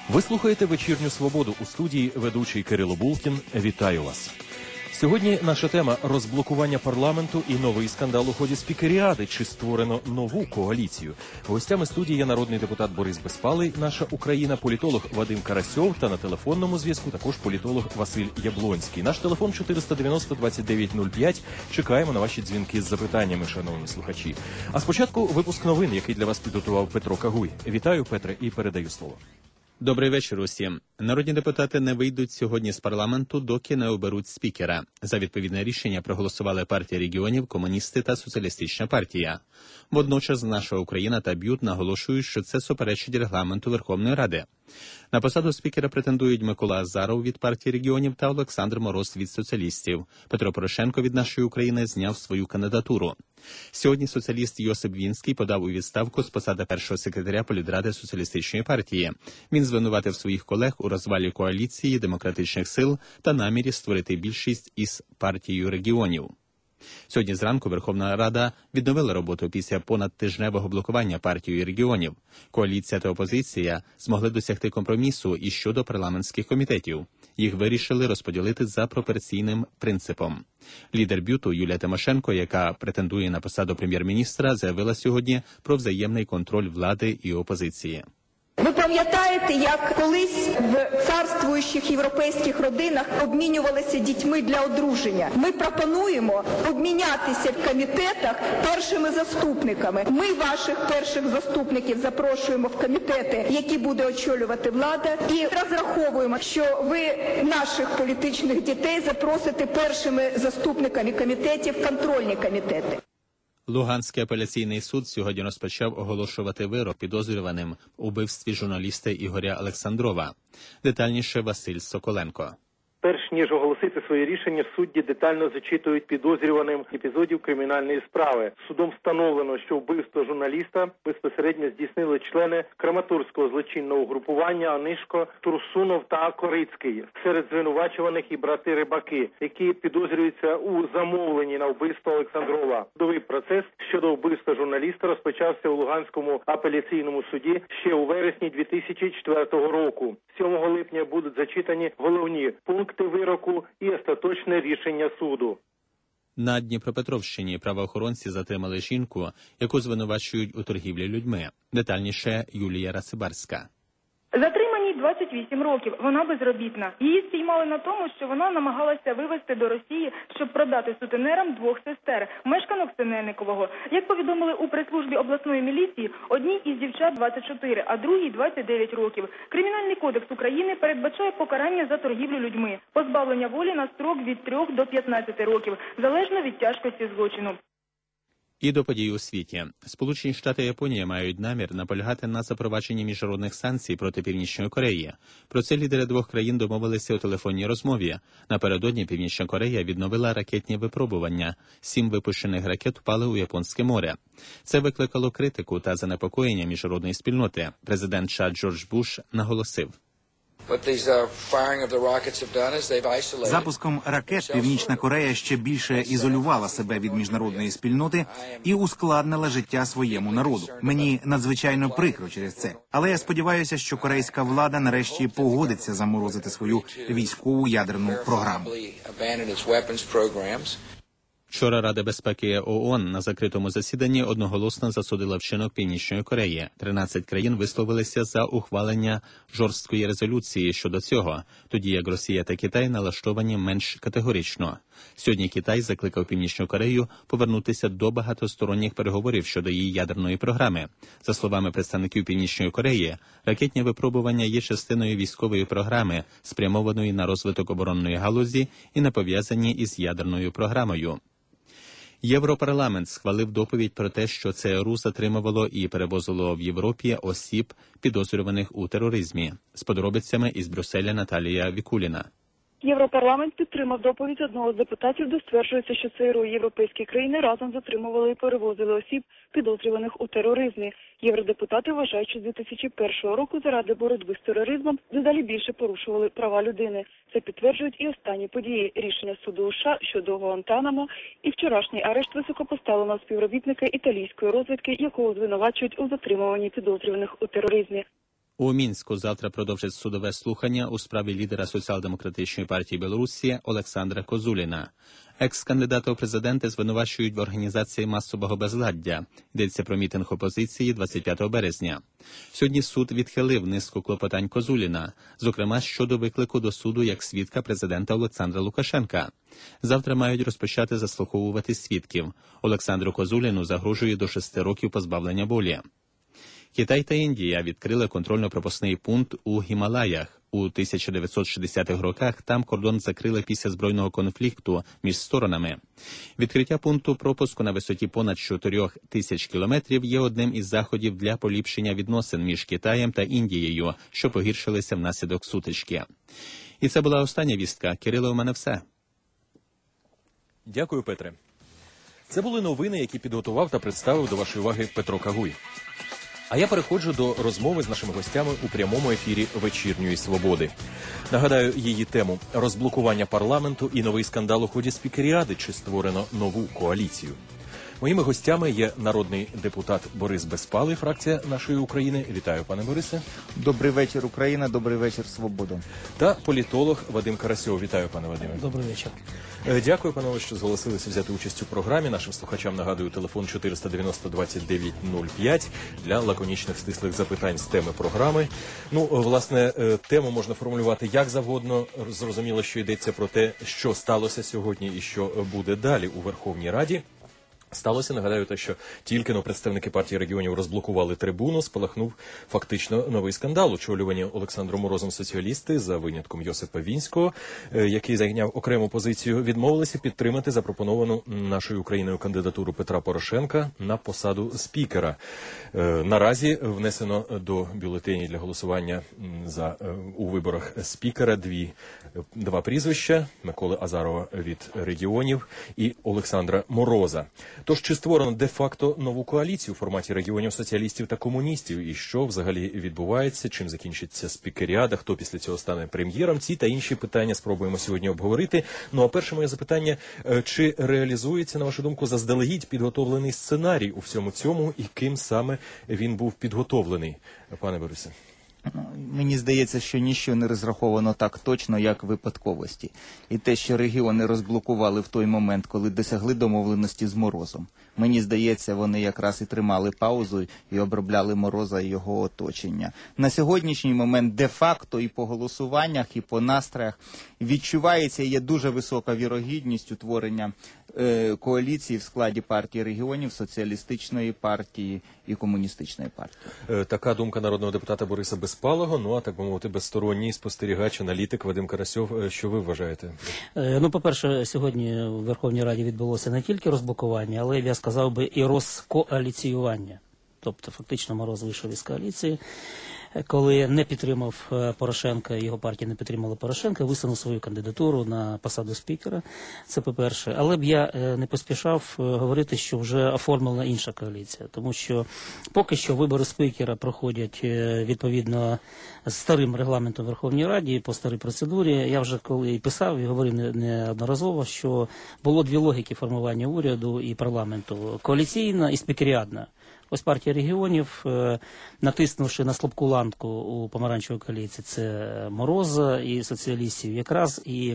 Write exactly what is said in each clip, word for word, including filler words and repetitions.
Ви слухаєте «Вечірню свободу», у студії ведучий Кирило Булкін. Вітаю вас. Сьогодні наша тема – розблокування парламенту і новий скандал у ході спікеріади. Чи створено нову коаліцію? Гостями студії є народний депутат Борис Безпалий, наша Україна, політолог Вадим Карасьов та на телефонному зв'язку також політолог Василь Яблонський. Наш телефон чотириста дев'яносто двадцять дев'ять нуль п'ять. Чекаємо на ваші дзвінки з запитаннями, шановні слухачі. А спочатку випуск новин, який для вас підготував Петро Кагуй. Вітаю, Петре, і передаю слово. Добрий вечір усім. Народні депутати не вийдуть сьогодні з парламенту, доки не оберуть спікера. За відповідне рішення проголосували партія регіонів, комуністи та соціалістична партія. Водночас наша Україна та БЮТ наголошують, що це суперечить регламенту Верховної Ради. На посаду спікера претендують Микола Азаров від партії регіонів та Олександр Мороз від соціалістів. Петро Порошенко від нашої України зняв свою кандидатуру. Сьогодні соціаліст Йосип Вінський подав у відставку з посади першого секретаря політради соціалістичної партії. Він звинуватив своїх колег у розвалі коаліції демократичних сил та намірі створити більшість із партією регіонів. Сьогодні зранку Верховна Рада відновила роботу після понадтижневого блокування партією регіонів. Коаліція та опозиція змогли досягти компромісу і щодо парламентських комітетів. Їх вирішили розподілити за пропорційним принципом. Лідер БЮТу Юлія Тимошенко, яка претендує на посаду прем'єр-міністра, заявила сьогодні про взаємний контроль влади і опозиції. Ви пам'ятаєте, як колись в царствуючих європейських родинах обмінювалися дітьми для одруження? Ми пропонуємо обмінятися в комітетах першими заступниками. Ми ваших перших заступників запрошуємо в комітети, які буде очолювати влада, і розраховуємо, що ви наших політичних дітей запросите першими заступниками комітетів в контрольні комітети. Луганський апеляційний суд сьогодні розпочав оголошувати вирок підозрюваним у вбивстві журналіста Ігоря Олександрова. Детальніше Василь Соколенко. Перш ніж оголосити своє рішення, судді детально зачитують підозрюваним епізодів кримінальної справи. Судом встановлено, що вбивство журналіста безпосередньо здійснили члени Краматорського злочинного угрупування Анишко, Турсунов та Корицький. Серед звинувачуваних і брати Рибаки, які підозрюються у замовленні на вбивство Олександрова. Судовий процес щодо вбивства журналіста розпочався у Луганському апеляційному суді ще у вересні дві тисячі четвертого року. сьомого липня будуть зачитані головні пункти вироку і остаточне рішення суду. На Дніпропетровщині правоохоронці затримали жінку, яку звинувачують у торгівлі людьми. Детальніше Юлія Рацибарська. Затриманій двадцять вісім років, вона безробітна. Її спіймали на тому, що вона намагалася вивезти до Росії, щоб продати сутенерам двох сестер, мешканок Синельникового. Як повідомили у прес-службі обласної міліції, одній із дівчат двадцять чотири, а другій двадцять дев'ять років. Кримінальний кодекс України передбачає покарання за торгівлю людьми, позбавлення волі на строк від трьох до п'ятнадцяти років, залежно від тяжкості злочину. І до подій у світі. Сполучені Штати і Японія мають намір наполягати на запровадженні міжнародних санкцій проти Північної Кореї. Про це лідери двох країн домовилися у телефонній розмові. Напередодні Північна Корея відновила ракетні випробування. Сім випущених ракет впали у Японське море. Це викликало критику та занепокоєння міжнародної спільноти. Президент США Джордж Буш наголосив. Запуском ракет Північна Корея ще більше ізолювала себе від міжнародної спільноти і ускладнила життя своєму народу. Мені надзвичайно прикро через це. Але я сподіваюся, що корейська влада нарешті погодиться заморозити свою військову ядерну програму. Вчора Рада безпеки ООН на закритому засіданні одноголосно засудила вчинок Північної Кореї. тринадцять країн висловилися за ухвалення жорсткої резолюції щодо цього, тоді як Росія та Китай налаштовані менш категорично. Сьогодні Китай закликав Північну Корею повернутися до багатосторонніх переговорів щодо її ядерної програми. За словами представників Північної Кореї, ракетні випробування є частиною військової програми, спрямованої на розвиток оборонної галузі і не пов'язані із ядерною програмою. Європарламент схвалив доповідь про те, що ЦРУ затримувало і перевозило в Європі осіб, підозрюваних у тероризмі. З подробицями із Брюсселя Наталія Вікуліна. Європарламент підтримав доповідь одного з депутатів, де стверджується, що ЦРУ і європейські країни разом затримували і перевозили осіб, підозрюваних у тероризмі. Євродепутати вважають, що з дві тисячі першого року заради боротьби з тероризмом дедалі більше порушували права людини. Це підтверджують і останні події – рішення суду США щодо Гуантанамо і вчорашній арешт високопоставленого співробітника італійської розвідки, якого звинувачують у затримуванні підозрюваних у тероризмі. У Мінську завтра продовжить судове слухання у справі лідера Соціал-демократичної партії Білорусі Олександра Козуліна. Екс-кандидата у президенти звинувачують в організації масового безладдя. Йдеться про мітинг опозиції двадцять п'ятого березня. Сьогодні суд відхилив низку клопотань Козуліна, зокрема щодо виклику до суду як свідка президента Олександра Лукашенка. Завтра мають розпочати заслуховувати свідків. Олександру Козуліну загрожує до шести років позбавлення волі. Китай та Індія відкрили контрольно-пропускний пункт у Гімалаях. У тисяча дев'ятсот шістдесятих роках там кордон закрили після збройного конфлікту між сторонами. Відкриття пункту пропуску на висоті понад чотирьох тисяч кілометрів є одним із заходів для поліпшення відносин між Китаєм та Індією, що погіршилися внаслідок сутички. І це була остання вістка. Кирило, у мене все. Дякую, Петре. Це були новини, які підготував та представив до вашої уваги Петро Кагуй. А я переходжу до розмови з нашими гостями у прямому ефірі «Вечірньої свободи». Нагадаю її тему – розблокування парламенту і новий скандал у ході спікеріади, чи створено нову коаліцію. Моїми гостями є народний депутат Борис Безпалий, фракція «Нашої України». Вітаю, пане Борисе. Добрий вечір, Україна. Добрий вечір, свобода. Та політолог Вадим Карасьов. Вітаю, пане Вадиме. Добрий вечір. Дякую, панове, що зголосилися взяти участь у програмі. Нашим слухачам нагадую телефон чотириста дев'яносто двадцять дев'ять нуль п'ять для лаконічних стислих запитань з теми програми. Ну, власне, тему можна формулювати як завгодно. Зрозуміло, що йдеться про те, що сталося сьогодні і що буде далі у Верховній Раді. Сталося, нагадаю, те, що тільки-но представники партії регіонів розблокували трибуну, спалахнув фактично новий скандал. Очолювані Олександром Морозом соціалісти, за винятком Йосипа Вінського, який зайняв окрему позицію, відмовилися підтримати запропоновану нашою Україною кандидатуру Петра Порошенка на посаду спікера. Наразі внесено до бюлетені для голосування за у виборах спікера дві два прізвища – Миколи Азарова від регіонів і Олександра Мороза. Тож, чи створено де-факто нову коаліцію в форматі регіонів соціалістів та комуністів? І що взагалі відбувається? Чим закінчиться спікеріада? Хто після цього стане прем'єром? Ці та інші питання спробуємо сьогодні обговорити. Ну, а перше моє запитання, чи реалізується, на вашу думку, заздалегідь підготовлений сценарій у всьому цьому? І ким саме він був підготовлений, пане Борисе? Мені здається, що ніщо не розраховано так точно, як випадковості. І те, що регіони розблокували в той момент, коли досягли домовленості з Морозом. Мені здається, вони якраз і тримали паузу і обробляли Мороза і його оточення. На сьогоднішній момент де-факто і по голосуваннях, і по настроях відчувається, є дуже висока вірогідність утворення е, коаліції в складі партії регіонів, соціалістичної партії і комуністичної партії. Така думка народного депутата Бориса Безпалого. Ну, а так би мовити, безсторонній спостерігач, аналітик Вадим Карасьов. Що ви вважаєте? Ну, по-перше, сьогодні в Верховній Раді відбулося не тільки розблокування, але, я сказав би, і розкоаліціювання. Тобто, фактично, Мороз вийшов із коаліції, коли не підтримав Порошенка, його партія не підтримала Порошенка, висунув свою кандидатуру на посаду спікера. Це по-перше. Але б я не поспішав говорити, що вже оформлена інша коаліція. Тому що поки що вибори спікера проходять відповідно з старим регламентом Верховній Раді, по старій процедурі. Я вже коли писав і говорив неодноразово, що було дві логіки формування уряду і парламенту. Коаліційна і спікеріадна. Ось партія регіонів, натиснувши на слабку ланку у помаранчевій коаліції, це Мороза і соціалістів, якраз і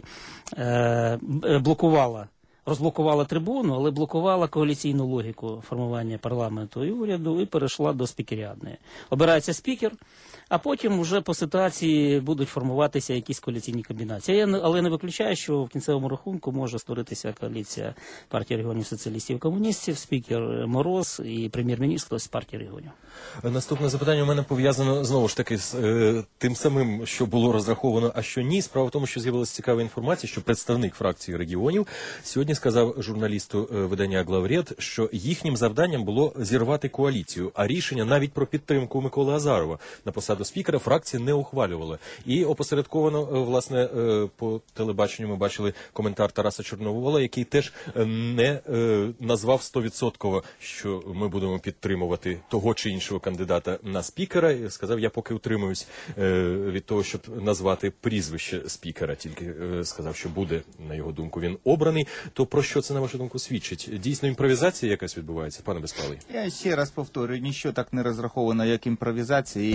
е, блокувала, розблокувала трибуну, але блокувала коаліційну логіку формування парламенту і уряду і перейшла до спікеріадної. Обирається спікер, а потім вже по ситуації будуть формуватися якісь коаліційні комбінації. Я, але не виключаю, що в кінцевому рахунку може створитися коаліція партії регіонів соціалістів і комуністів, спікер Мороз і прем'єр-міністр з партії регіонів. Наступне запитання у мене пов'язано знову ж таки з е, тим самим, що було розраховано, а що ні. Справа в тому, що з'явилася цікава інформація, що представник фракції регіонів сьогодні сказав журналісту е, видання «Главред», що їхнім завданням було зірвати коаліцію, а рішення навіть про підтримку Миколи Азарова на посаду спікера фракції не ухвалювали. І опосередковано, е, власне, е, по телебаченню ми бачили коментар Тараса Чорновола, який теж не е, назвав стовідсотково, що ми будемо підтримувати того чи іншого кандидата на спікера, і сказав, я поки утримуюсь е, від того, щоб назвати прізвище спікера, тільки е, сказав, що буде, на його думку, він обраний. То про що це, на вашу думку, свідчить? Дійсно, імпровізація якась відбувається, пане Безпалий? Я ще раз повторюю, ніщо так не розраховано, як імпровізація, як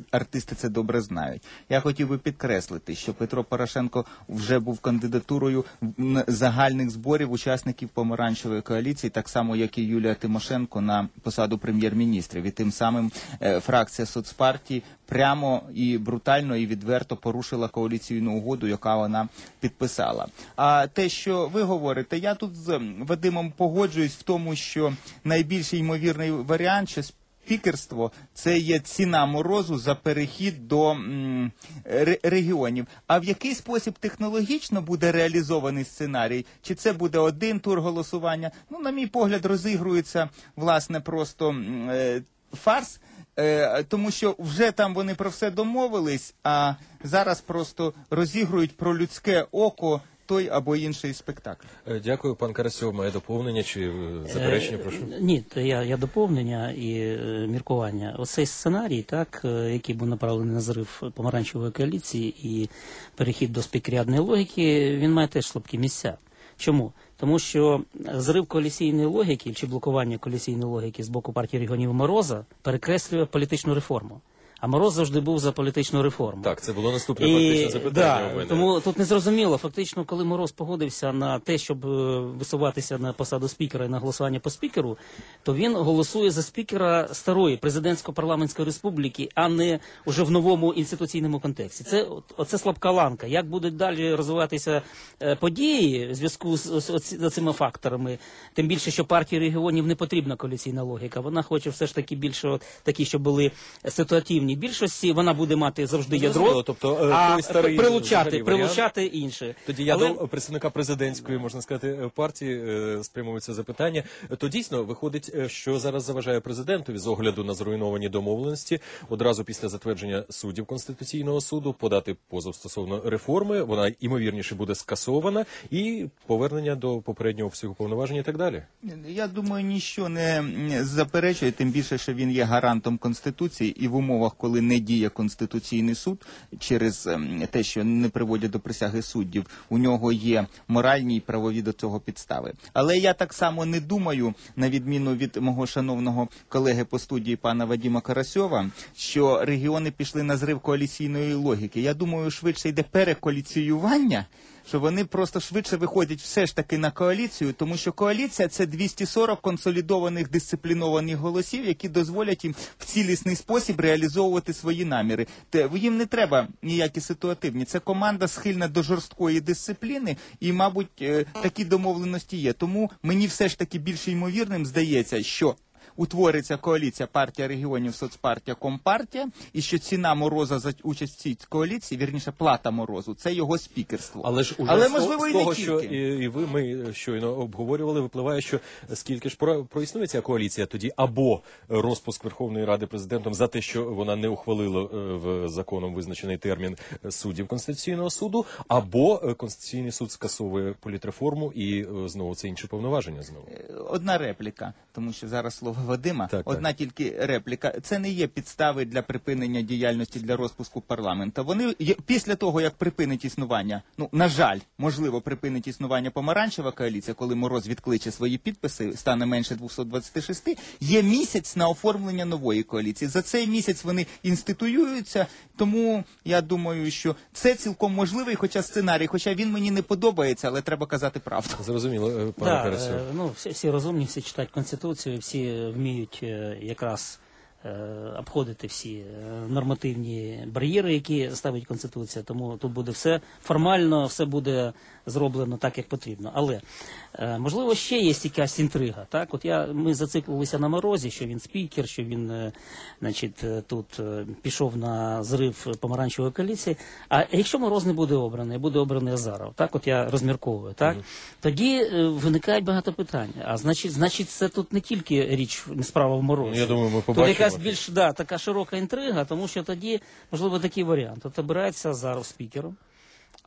артисти це добре знають. Я хотів би підкреслити, що Петро Порошенко вже був кандидатурою м, загальних зборів учасників помаранчевої коаліції, так само, як і Юлія Тимошенко на посаду прем'єр-міністрів. І тим самим е, фракція соцпартії прямо і брутально, і відверто порушила коаліційну угоду, яка вона підписала. А те, що ви говорите, я тут з Вадимом погоджуюсь в тому, що найбільш ймовірний варіант, що спікерство – це є ціна морозу за перехід до м, ре, регіонів. А в який спосіб технологічно буде реалізований сценарій? Чи це буде один тур голосування? Ну, на мій погляд, розігрується, власне, просто м, е, фарс, е, тому що вже там вони про все домовились, а зараз просто розігрують про людське око той або інший спектакль. Е, Дякую, пан Карасьов. Має доповнення чи е, заперечення, прошу? Е, Ні, то я, я доповнення і е, міркування. Оцей сценарій, так, е, який був направлений на зрив помаранчевої коаліції і перехід до спікеріадної логіки, він має теж слабкі місця. Чому? Тому що зрив коаліційної логіки чи блокування коаліційної логіки з боку партії регіонів Мороза перекреслює політичну реформу. А Мороз завжди був за політичну реформу. Так, це було наступне І, фактичне запитання да, у мене. Тому тут не зрозуміло, фактично, коли Мороз погодився на те, щоб е, висуватися на посаду спікера і на голосування по спікеру, то він голосує за спікера старої президентсько-парламентської республіки, а не уже в новому інституційному контексті. Це оце слабка ланка. Як будуть далі розвиватися е, події в зв'язку з, з, з цими факторами, тим більше, що партії регіонів не потрібна коаліційна логіка. Вона хоче все ж таки більше от, такі, що були ситуативні більшості, вона буде мати завжди ядро, тобто, а той старий прилучати, варіант. прилучати інше. Тоді я Але... до представника президентської, можна сказати, партії е, спрямується запитання. То дійсно виходить, що зараз заважає президентові з огляду на зруйновані домовленості одразу після затвердження суддів Конституційного суду подати позов стосовно реформи, вона ймовірніше буде скасована і повернення до попереднього обсягу повноважень і так далі. Я думаю, ніщо не заперечує, тим більше, що він є гарантом Конституції і в умовах, коли не діє Конституційний суд через те, що не приводять до присяги суддів, у нього є моральні і правові до цього підстави. Але я так само не думаю, на відміну від мого шановного колеги по студії пана Вадима Карасьова, що регіони пішли на зрив коаліційної логіки. Я думаю, швидше йде перекоаліціювання, що вони просто швидше виходять все ж таки на коаліцію, тому що коаліція – це двісті сорок консолідованих дисциплінованих голосів, які дозволять їм в цілісний спосіб реалізовувати свої наміри. Те, їм не треба ніякі ситуативні. Це команда схильна до жорсткої дисципліни і, мабуть, такі домовленості є. Тому мені все ж таки більш ймовірним здається, що утвориться коаліція партія регіонів, соцпартія, компартія, і що ціна Мороза за участь в цій коаліції, вірніше, плата Морозу, це його спікерство. Але ж уже Але, з, можливо, з і того, не що тільки. і, і ви, ми щойно обговорювали, випливає, що скільки ж про, проіснує ця коаліція, тоді або розпуск Верховної Ради президентом за те, що вона не ухвалила в законом визначений термін суддів Конституційного суду, або Конституційний суд скасовує політреформу і знову це інші повноваження знову. Одна репліка, тому що зараз слово Вадима. Так, Одна так. тільки репліка. Це не є підстави для припинення діяльності для розпуску парламенту. Вони є, після того, як припинить існування, ну, на жаль, можливо, припинить існування помаранчева коаліція, коли Мороз відкличе свої підписи, стане менше двісті двадцять шість, є місяць на оформлення нової коаліції. За цей місяць вони інституюються, тому я думаю, що це цілком можливий, хоча сценарій, хоча він мені не подобається, але треба казати правду. Зрозуміло, пане Да, Карасьов. е, ну, всі, всі розумні, всі читають Конституцію, всі вміють е, якраз е, обходити всі е, нормативні бар'єри, які ставить Конституція. Тому тут буде все формально, все буде зроблено так, як потрібно. Але, е, можливо, ще є якась інтрига. Так? От я, ми зациклилися на Морозі, що він спікер, що він е, значить, е, тут е, пішов на зрив помаранчевої коаліції. А якщо Мороз не буде обраний, буде обраний Азаров, так? От я розмірковую, так? Mm-hmm. Тоді е, виникають багато питань. А значить, значить, це тут не тільки річ, не справа в Морозі. Я думаю, ми тут побачимо. якась більш, да, така широка інтрига, тому що тоді, можливо, такий варіант. От обирається Азаров спікером,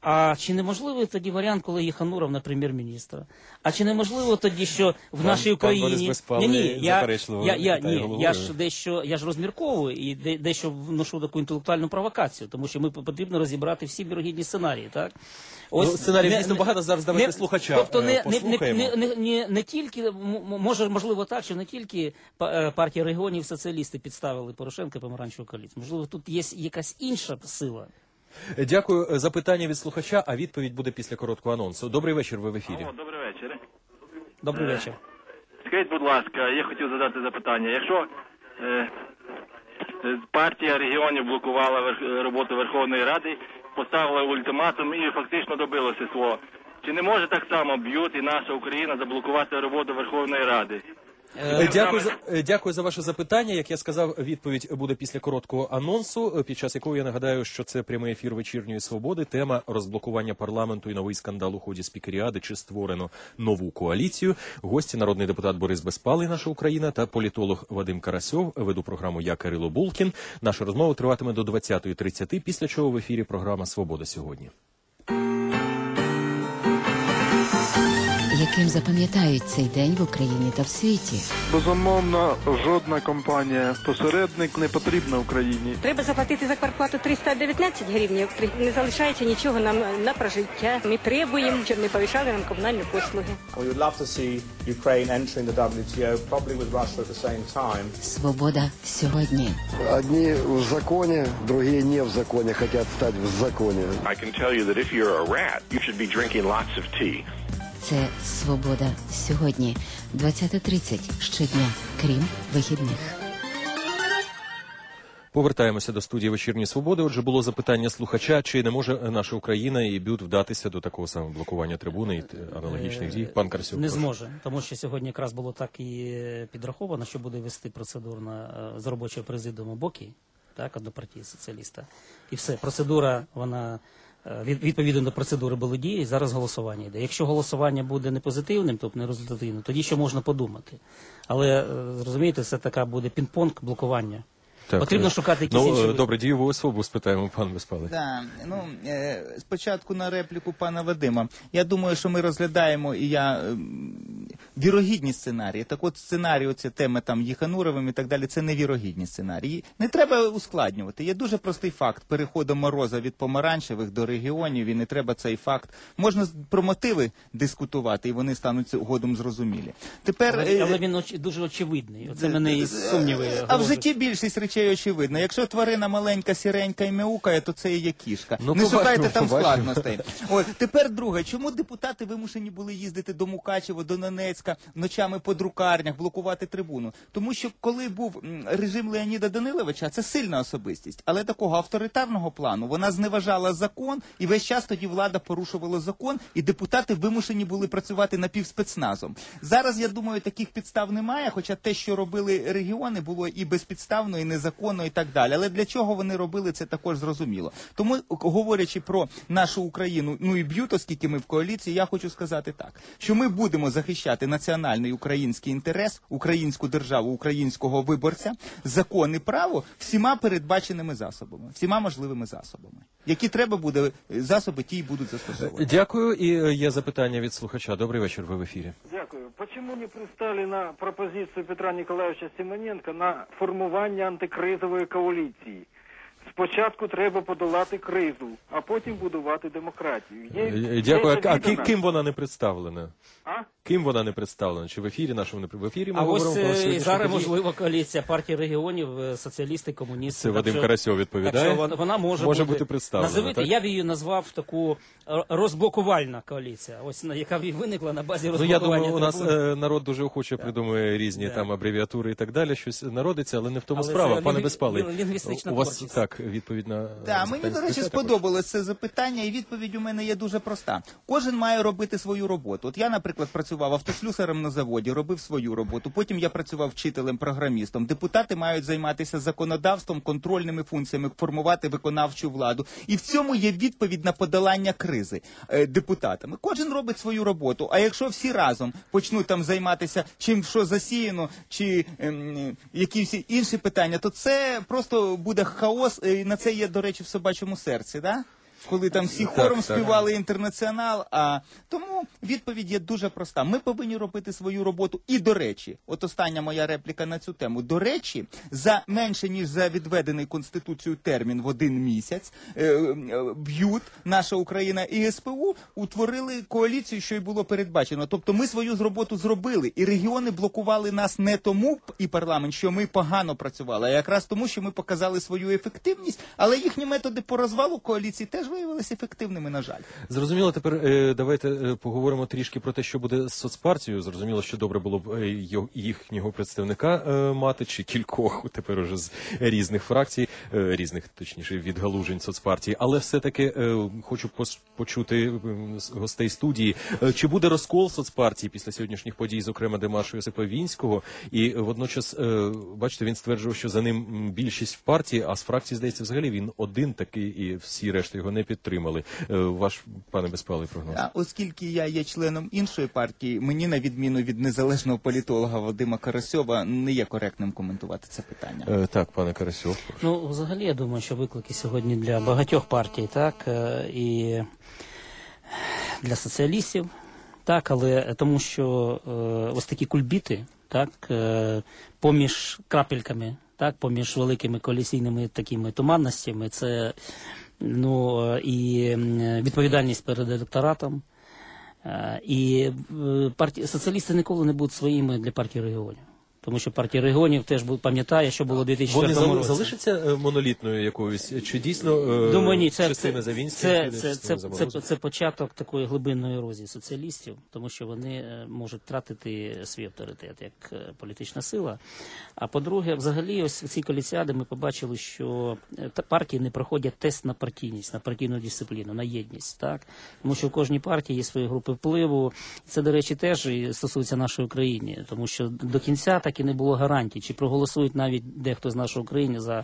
А чи неможливий тоді варіант, коли Єхануров на прем'єр-міністра? А чи неможливо тоді, що в Пан- нашій пан Борис Україні... Безпалий Ні, ні, я, заперечливо я, я, вітає ні, головою. я ж дещо, я ж розмірковую і де, дещо вношу таку інтелектуальну провокацію, тому що ми потрібно розібрати всі вірогідні сценарії, так? Ну, сценаріїв не- дійсно не- багато, зараз давайте не- слухача, Тобто е, не, не, послухаємо. не, не, не, не тільки, м- м- може, можливо так, що не тільки па- е, партія регіонів, соціалісти підставили Порошенка і помаранчеву коаліцію. Можливо, тут є якась інша сила. Дякую. Запитання від слухача, а відповідь буде після короткого анонсу. Добрий вечір, ви в ефірі. Алло, добрий вечір. Добрий Е, вечір. Скажіть, будь ласка, я хотів задати запитання. Якщо е, е, партія регіонів блокувала верх- роботу Верховної Ради, поставила ультиматум і фактично добилася свого, чи не може так само б'ют і наша Україна заблокувати роботу Верховної Ради? Е, Дякую за, е, дякую за ваше запитання. Як я сказав, відповідь буде після короткого анонсу, е, під час якого я нагадаю, що це прямий ефір «Вечірньої свободи». Тема розблокування парламенту і новий скандал у ході спікеріади. Чи створено нову коаліцію? Гості — народний депутат Борис Безпалий, наша Україна, та політолог Вадим Карасьов. Веду програму я, Кирило Булкін. Наша розмова триватиме до двадцятої тридцять, після чого в ефірі програма «Свобода сьогодні». Яким запам'ятають цей день в Україні та в світі? Безумовно, жодна компанія-посередник не потрібна Україні. Треба заплатити за квартплату триста дев'ятнадцять гривень, не залишається нічого нам на прожиття. Ми требуємо, щоб не повишали нам комунальні послуги. We would love to see Ukraine entering the W T O, probably with Russia at the same time. Свобода сьогодні. Одни в законе, другие не в законе, хотят стать в законе. I can tell you that if you're a rat, you should be drinking lots of tea. Це Свобода сьогодні. двадцята тридцять щодня, крім вихідних. Повертаємося до студії «Вечірньої свободи». Отже, було запитання слухача, чи не може наша Україна і БЮТ вдатися до такого самого блокування трибуни і аналогічних дій? Пан Карасьов, Не прошу. зможе, тому що сьогодні якраз було так і підраховано, що буде вести процедуру на, з робочого президіуму Бокі, так, однопартії соціаліста. І все, процедура, вона, від- відповідно до процедури були дії, зараз голосування йде. Якщо голосування буде не позитивним, тобто не результативним, тоді ще можна подумати. Але, е, зрозумієте, це така буде пінг-понг блокування. Так, Потрібно шукати якісь ну, інші... е, добре, дієву особу спитаємо, пан Безпалий. Да, ну, е, спочатку на репліку пана Вадима. Я думаю, що ми розглядаємо, і я е, вірогідні сценарії. Так от сценарій, оця тема там Єхануровим і так далі, це не вірогідні сценарії. Не треба ускладнювати. Є дуже простий факт переходу Мороза від помаранчевих до регіонів, і не треба цей факт. Можна з- про мотиви дискутувати, і вони стануть згодом зрозумілі. Тепер, Але, е, але він оч- дуже очевидний. Оце мене і сумніви. А в гложуть. житті більшість речей очевидно. Якщо тварина маленька, сіренька і мяукає, то це і є кішка. Ну, не побачимо, шукайте там побачимо. складностей. От, тепер друге. Чому депутати вимушені були їздити до Мукачева, до Донецька, ночами по друкарнях, блокувати трибуну? Тому що коли був м, режим Леоніда Даниловича, це сильна особистість, але такого авторитарного плану, вона зневажала закон, і весь час тоді влада порушувала закон, і депутати вимушені були працювати напівспецназом. Зараз, я думаю, таких підстав немає, хоча те, що робили регіони, було і безпідставно, і незаконно, і так далі. Але для чого вони робили, це також зрозуміло. Тому, говорячи про нашу Україну, ну і б'ют, оскільки ми в коаліції, я хочу сказати так, що ми будемо захищати національний український інтерес, українську державу, українського виборця, закон і право всіма передбаченими засобами, всіма можливими засобами. Які треба буде, засоби ті й будуть застосовувати. Дякую. І е, є запитання від слухача. Добрий вечір, ви в ефірі. Дякую. Почему не пристали на пропозицию Петра Николаевича Симоненко на формування антикризової коаліції? Спочатку треба подолати кризу, а потім будувати демократію. Є, Е, Дякую. є А ки- завідана. ким вона не представлена? А? Ким вона не представлена? Чи в ефірі нашому не при- в ефірі ми А говоримо ось про е, сьогоднішні зараз події? можлива коаліція партії регіонів, е, соціалісти, комуністи. Це Так Вадим що- Карасьов відповідає. Так що вона, вона може, Може бути, бути представлена, Називайте, так? я б її назвав таку е, розблокувальна коаліція, ось на- яка виникла на базі Ну, розблокування. я думаю, у нас трибун. е, народ дуже охоче придумує різні Да. там абревіатури і так далі. Щось народиться, але не в тому Але справа. це Пане лінгві- Безпалий, лінгвістична у вас творчість. так відповідь на Так, запитання мені, до речі, слухача також. сподобалось це запитання, і відповідь у мене є дуже проста. Кожен має робити свою роботу. От я, наприклад, працював автослюсарем на заводі, робив свою роботу. Потім я працював вчителем, програмістом. Депутати мають займатися законодавством, контрольними функціями, формувати виконавчу владу. І в цьому є відповідь на подолання кризи е, депутатами. Кожен робить свою роботу. А якщо всі разом почнуть там займатися чим що засіяно, чи ем, якісь інші питання, то це просто буде хаос. І на це є, до речі, в собачому серці, да? коли там всі Так, хором так. співали «Інтернаціонал». А тому відповідь є дуже проста. Ми повинні робити свою роботу. І, до речі, от остання моя репліка на цю тему. До речі, за менше, ніж за відведений Конституцією термін в один місяць, е, е, б'ют наша Україна і ес пе у утворили коаліцію, що й було передбачено. Тобто ми свою роботу зробили. І регіони блокували нас не тому, і парламент, що ми погано працювали, а якраз тому, що ми показали свою ефективність, але їхні методи по розвалу коаліції теж виявилися ефективними, на жаль. Зрозуміло, тепер е, давайте е, поговоримо трішки про те, що буде з соцпартією. Зрозуміло, що добре було б е, його- їхнього представника е, мати, чи кількох, тепер уже з різних фракцій, е, різних, точніше, відгалужень соцпартії. Але все-таки е, хочу пос- почути е, з гостей студії, е, чи буде розкол соцпартії після сьогоднішніх подій, зокрема демаршу Йосипа Вінського, і е, водночас, е, бачите, він стверджував, що за ним м, більшість в партії, а з фракції, здається, взагалі він один такий, і всі решта його не підтримали. Е, Ваш, пане Безпалий, прогноз? А оскільки я є членом іншої партії, мені, на відміну від незалежного політолога Вадима Карасьова, не є коректним коментувати це питання. Е, Так, пане Карасьов. Ну, взагалі, я думаю, що виклики сьогодні для багатьох партій, так, е, і для соціалістів, так, але тому що е, ось такі кульбіти, так, е, поміж крапельками, так, поміж великими коаліційними такими туманностями, це, ну, е, і м, відповідальність перед електоратом, е, і е, партії, соціалісти ніколи не будуть своїми для партії регіонів. Тому що партія регіонів теж бу- пам'ятає, що було у дві тисячі Вони четвертому зали- році. залишаться е, монолітною якоюсь? Чи дійсно е, Думаю, ні, це, частина це, за Вінським, це, піде, це, частина це, за це, Морозом? це початок такої глибинної ерозії соціалістів, тому що вони е, можуть втратити свій авторитет як е, політична сила. А по-друге, взагалі, ось в цій коаліціаді ми побачили, що е, та партії не проходять тест на партійність, на партійну дисципліну, на єдність. Так? Тому що у кожній партії є свої групи впливу. Це, до речі, теж і стосується нашої України, тому що до кінця так і не було гарантій, чи проголосують навіть дехто з нашої України за,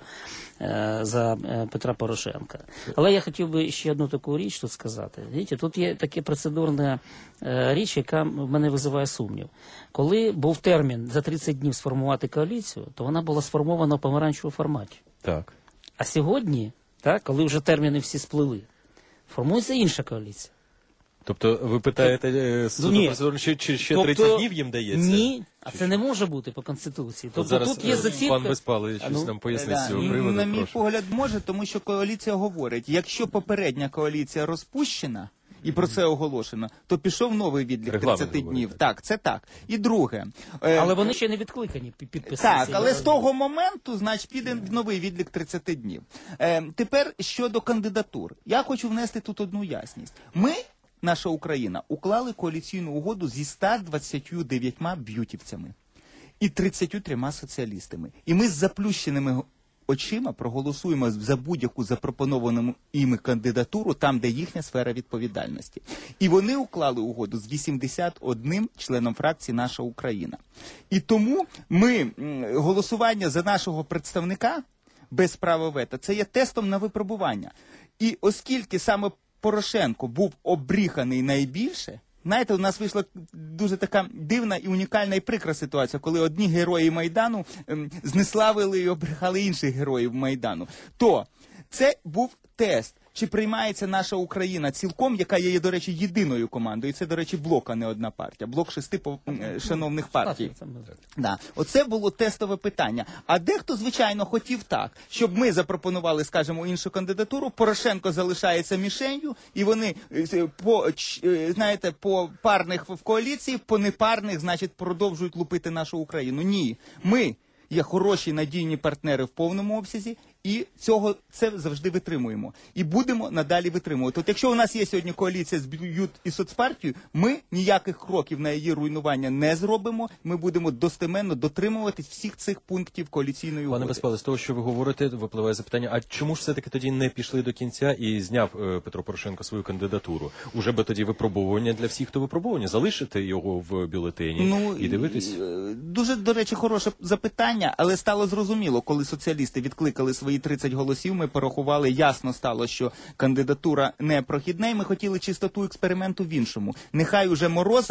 е, за е, Петра Порошенка. Але я хотів би ще одну таку річ тут сказати. Видите, тут є така процедурна е, річ, яка в мене визиває сумнів. Коли був термін за тридцять днів сформувати коаліцію, то вона була сформована в помаранчевому форматі. Так. А сьогодні, так, коли вже терміни всі сплили, формується інша коаліція. Тобто ви питаєте, е, суду Ні. процедурно, чи, чи ще Тобто, тридцять днів їм дається? Ні, а це не може бути по Конституції. От Тобто зараз тут є е, заціпка. пан Безпалий щось А ну, нам пояснить Да, з цього і, приводу. на мій прошу. погляд, може, тому що коаліція говорить, якщо попередня коаліція розпущена, і про це оголошено, то пішов новий відлік Регламент тридцять говорить, днів. Так, це так. І друге. е, Але вони ще не відкликані під- підписи. Так, ці- але з того моменту, значить, піде новий відлік тридцять днів. Е, тепер щодо кандидатур. Я хочу внести тут одну ясність. Ми, наша Україна, уклали коаліційну угоду зі ста двадцятьма дев'ятьма б'ютівцями і тридцятьма трьома соціалістами. І ми з заплющеними очима проголосуємо за будь-яку запропоновану іми кандидатуру там, де їхня сфера відповідальності. І вони уклали угоду з вісімдесят одним членом фракції «Наша Україна». І тому ми м, голосування за нашого представника без права вето, це є тестом на випробування. І оскільки саме Порошенко був обріханий найбільше, знаєте, у нас вийшла дуже така дивна і унікальна і прикра ситуація, коли одні герої Майдану ем, знеславили і обрехали інших героїв Майдану. То це був тест, чи приймається наша Україна цілком, яка є, до речі, єдиною командою. І це, до речі, блок, а не одна партія. Блок шести пов- е, шановних партій. Да. Оце було тестове питання. А дехто, звичайно, хотів так, щоб ми запропонували, скажімо, іншу кандидатуру, Порошенко залишається мішенью, і вони е, по, ч- е, знаєте, по парних в коаліції, по непарних, значить, продовжують лупити нашу Україну. Ні. Ми є хороші, надійні партнери в повному обсязі, і цього це завжди витримуємо. І будемо надалі витримувати. От якщо у нас є сьогодні коаліція з Б'ют і соцпартією, ми ніяких кроків на її руйнування не зробимо. Ми будемо достеменно дотримуватись всіх цих пунктів коаліційної угоди. Пане Безпалий, з того, що ви говорите, випливає запитання, а чому ж все-таки тоді не пішли до кінця і зняв е, Петро Порошенко свою кандидатуру? Уже би тоді випробовування для всіх, хто випробовування, залишити його в бюлетені Ну, і дивитись? е, Дуже, до речі, хороше запитання, але стало зрозуміло, коли соціалісти відкликали свої тридцять голосів, ми порахували, ясно стало, що кандидатура не прохідна, і ми хотіли чистоту експерименту в іншому. Нехай уже Мороза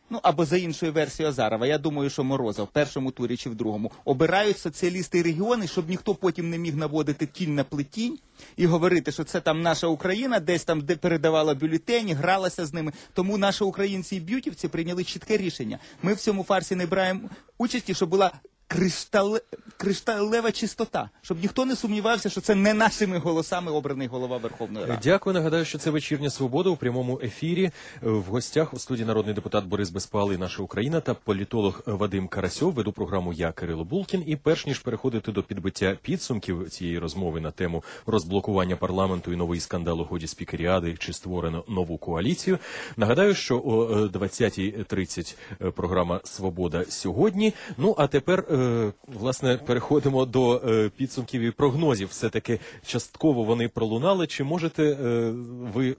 ну або за іншою версією Азарова, я думаю, що Мороза в першому турі чи в другому, обирають соціалісти і регіони, щоб ніхто потім не міг наводити тінь на плетінь і говорити, що це там наша Україна, десь там, де передавала бюлетені, гралася з ними. Тому наші українці і б'ютівці прийняли чітке рішення. Ми в цьому фарсі не беремо участі, щоб була криштале... кришталева чистота, щоб ніхто не сумнівався, що це не нашими голосами обраний голова Верховної Ради. Дякую. Нагадаю, що це «Вечірня Свобода» у прямому ефірі. В гостях у студії народний депутат Борис Безпалий, «Наша Україна» та політолог Вадим Карасьов. Веду програму я, Кирило Булкін. І перш ніж переходити до підбиття підсумків цієї розмови на тему розблокування парламенту і новий скандал у ході спікеріади, чи створено нову коаліцію, нагадаю, що о двадцятій тридцять програма «Свобода сьогодні». Ну, а тепер власне, переходимо до е, підсумків і прогнозів. Все-таки частково вони пролунали. Чи можете е, ви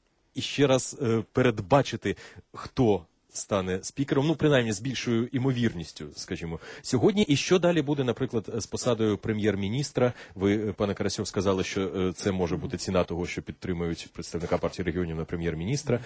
іще раз е, передбачити, хто стане спікером, ну, принаймні, з більшою імовірністю, скажімо, сьогодні? І що далі буде, наприклад, з посадою прем'єр-міністра? Ви, пане Карасьов, сказали, що це може бути ціна того, що підтримують представника партії регіонів на прем'єр-міністра.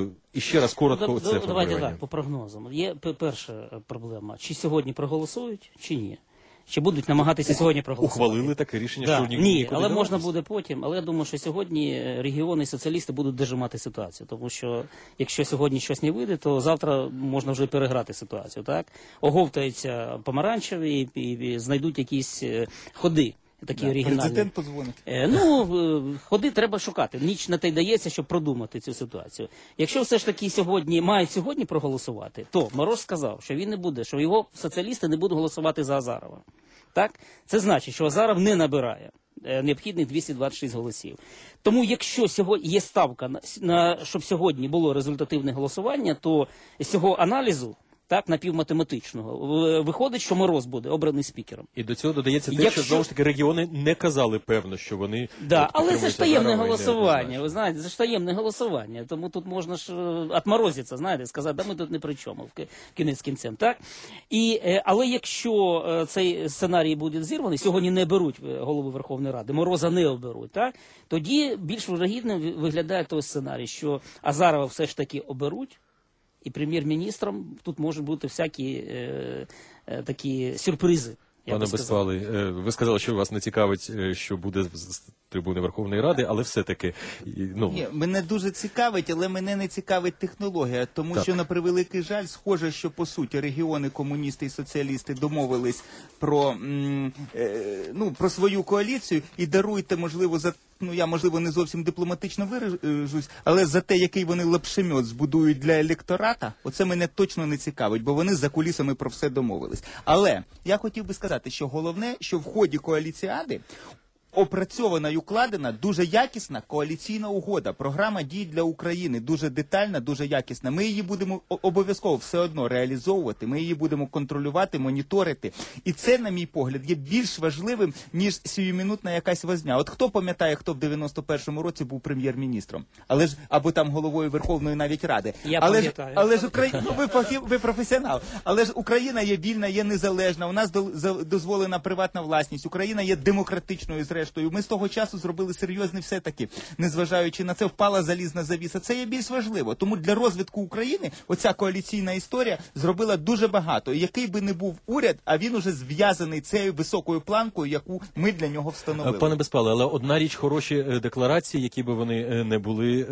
І ще раз коротко ну, це давайте формулювання. так, по прогнозам. Є перша проблема. Чи сьогодні проголосують, чи ні? Чи будуть намагатися сьогодні проголосувати? Ухвалили таке рішення, да. що ні, ні, нікуди але не можна вдалося. буде потім. Але я думаю, що сьогодні регіони і соціалісти будуть дожимати ситуацію. Тому що якщо сьогодні щось не вийде, то завтра можна вже переграти ситуацію. Так? Оговтаються помаранчеві і, і, і знайдуть якісь ходи. Такі Да, оригінальні. Президент подзвонить. Е, ну, ходи треба шукати. Ніч на те й дається, щоб продумати цю ситуацію. Якщо все ж таки сьогодні, мають сьогодні проголосувати, то Мороз сказав, що він не буде, що його соціалісти не будуть голосувати за Азарова. Так? Це значить, що Азаров не набирає е, необхідних двісті двадцять шість голосів. Тому якщо сьогодні є ставка, на, на, щоб сьогодні було результативне голосування, то з цього аналізу, так, напівматематичного, виходить, що Мороз буде обраний спікером. І до цього додається те, Якщо... що, знову ж таки, регіони не казали, певно, що вони... Да, от, але це ж таємне Азарова, голосування, ви знаєте, це ж таємне голосування, тому тут можна ж отморозитися, знаєте, сказати, да ми тут не при чому, в кінець кінцем, так? І, але якщо цей сценарій буде зірваний, сьогодні не беруть голову Верховної Ради, Мороза не оберуть, так? Тоді більш вирогідним виглядає той сценарій, що Азарова все ж таки оберуть, і прем'єр-міністром тут можуть бути всякі е, е, такі сюрпризи. Пане Безпалий, ви сказали, що вас не цікавить, що буде з трибуни Верховної Ради, але все-таки... Ну... Ні, мене дуже цікавить, але мене не цікавить технологія, тому так. що, на превеликий жаль, схоже, що, по суті, регіони, комуністи і соціалісти домовились про, м, е, ну, про свою коаліцію і даруйте, можливо, за... Ну, я, можливо, не зовсім дипломатично виражусь, але за те, який вони лапшемьот збудують для електората, оце мене точно не цікавить, бо вони за кулісами про все домовились. Але я хотів би сказати, що головне, що в ході коаліціади опрацьована і укладена дуже якісна коаліційна угода. Програма дій для України дуже детальна, дуже якісна. Ми її будемо обов'язково все одно реалізовувати, ми її будемо контролювати, моніторити. І це, на мій погляд, є більш важливим, ніж сіюмінутна якась возня. От хто пам'ятає, хто в дев'яносто першому році був прем'єр-міністром? Але ж, або там головою Верховної навіть Ради. Я але пам'ятаю. Ж, але ж Україна, ну ви, фахів, ви професіонал. Але ж Україна є вільна, є незалежна, у нас до, за, дозволена приватна власність, Україна є демократичною, зрештою. Ми з того часу зробили серйозний все-таки, незважаючи на це, впала залізна завіса. Це є більш важливо. Тому для розвитку України оця коаліційна історія зробила дуже багато. І який би не був уряд, а він уже зв'язаний цією високою планкою, яку ми для нього встановили. Пане Безпале, але одна річ хороші декларації, які би вони не були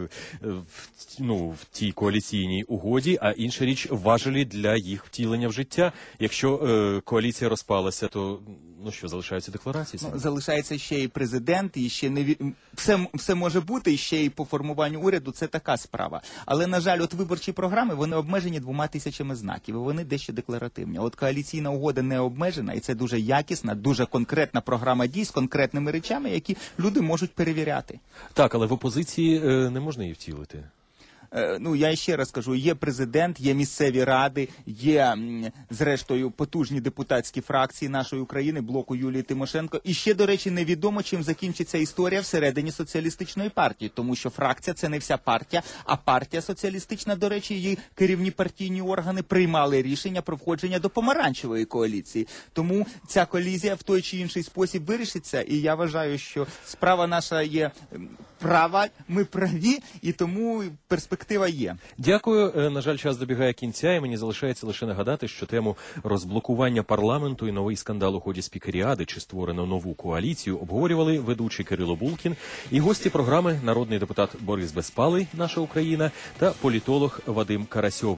в, ну, в тій коаліційній угоді, а інша річ важелі для їх втілення в життя. Якщо е, коаліція розпалася, то ну що, залишаються декларації? Ну, залишається ще і президент, і ще не все, все може бути, і ще і по формуванню уряду, це така справа. Але, на жаль, от виборчі програми, вони обмежені двома тисячами знаків, і вони дещо декларативні. От коаліційна угода не обмежена, і це дуже якісна, дуже конкретна програма дій з конкретними речами, які люди можуть перевіряти. Так, але в опозиції е, не можна її втілити. Ну, я ще раз кажу, є президент, є місцеві ради, є, зрештою, потужні депутатські фракції нашої України, блоку Юлії Тимошенко. І ще, до речі, невідомо, чим закінчиться історія всередині соціалістичної партії, тому що фракція – це не вся партія, а партія соціалістична, до речі, її керівні партійні органи приймали рішення про входження до помаранчевої коаліції. Тому ця колізія в той чи інший спосіб вирішиться, і я вважаю, що справа наша є права, ми праві, і тому перспектива є. Дякую. Е, На жаль, час добігає кінця, і мені залишається лише нагадати, що тему розблокування парламенту і новий скандал у ході спікеріади, чи створено нову коаліцію, обговорювали ведучий Кирило Булкін і гості програми народний депутат Борис Безпалий, наша Україна, та політолог Вадим Карасьов.